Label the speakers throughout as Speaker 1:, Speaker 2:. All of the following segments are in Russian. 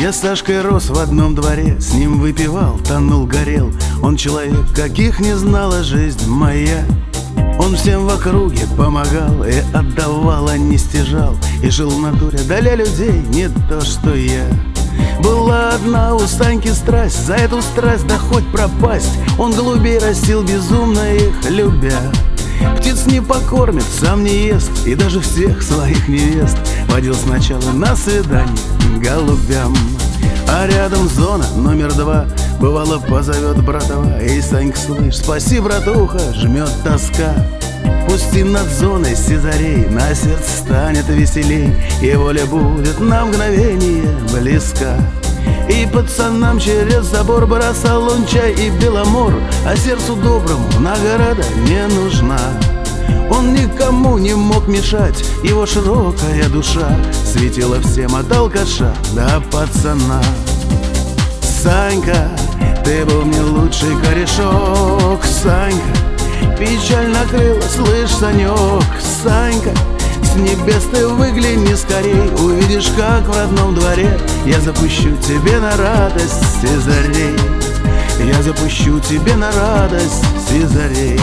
Speaker 1: Я с Сашкой рос в одном дворе, с ним выпивал, тонул, горел. Он человек, каких не знала жизнь моя. Он всем в округе помогал и отдавал, а не стяжал. И жил в натуре, даля людей, не то что я. Была одна у Саньки страсть, за эту страсть да хоть пропасть. Он голубей растил, безумно их любя. Птиц не покормит, сам не ест, и даже всех своих невест водил сначала на свидание голубям. А рядом зона номер 2, бывало позовет братова: эй, Санька, слышь, спаси, братуха, жмет тоска. Пусти над зоной сизарей, на сердце станет веселей, и воля будет на мгновение близка. И пацанам через забор бросал он чай и беломор, а сердцу доброму награда не нужна. Он никому не мог мешать, его широкая душа светила всем от алкаша до пацана. Санька, ты был мне лучший корешок. Санька, печаль накрыла, слышь, Санек. Санька, с небес ты выгляни скорей, увидишь, как в родном дворе я запущу тебе на радость сизарей. Я запущу тебе на радость сизарей.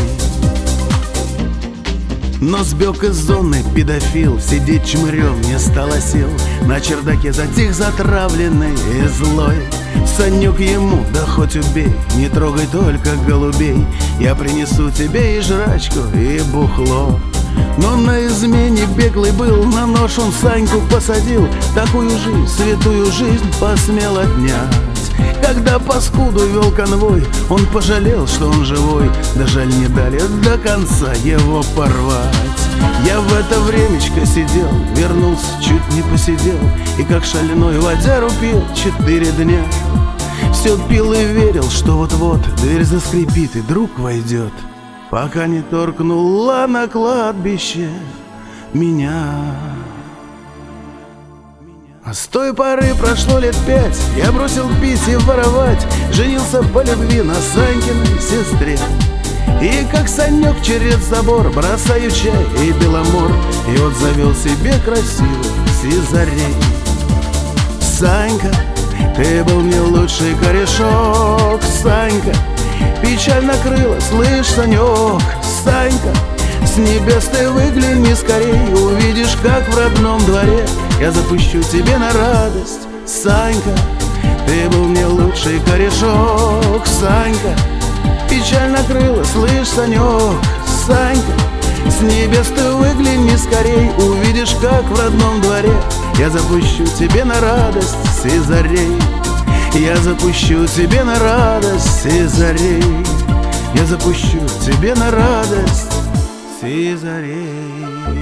Speaker 1: Но сбег из зоны педофил, сидеть чмырем не стало сил. На чердаке затих затравленный и злой. Санек ему: да хоть убей, не трогай только голубей, я принесу тебе и жрачку, и бухло. Но на измене беглый был, на нож он Саньку посадил. Такую жизнь, святую жизнь посмел отнять. Когда паскуду вел конвой, он пожалел, что он живой. Да жаль, не дали до конца его порвать. Я в это времечко сидел, вернулся, чуть не посидел, и как шальной водяру пил 4 дня. Все пил и верил, что вот-вот дверь заскрипит и друг войдет, пока не торкнула на кладбище меня. А с той поры прошло лет 5, я бросил пить и воровать, женился по любви на Санькиной сестре. И как Санек через забор бросаю чай и беломор, и вот завел себе красивый сизарей. Санька, ты был мне лучший корешок. Санька, печаль накрыла, слышь, Санек. Санька, с небес ты выгляни скорей, увидишь, как в родном дворе я запущу тебе на радость. Санька, ты был мне лучший корешок. Санька, печаль накрыла, слышь, Санек. Санька, с небес ты выгляни скорей, увидишь, как в родном дворе я запущу тебе на радость сизарей. Я запущу тебе на радость сизарей. Я запущу тебе на радость сизарей.